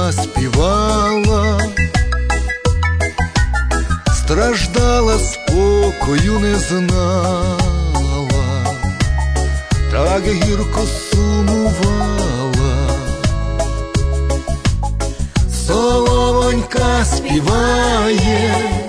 співала, страждала, спокою не знала, так гірко сумувала. Соловонька співає,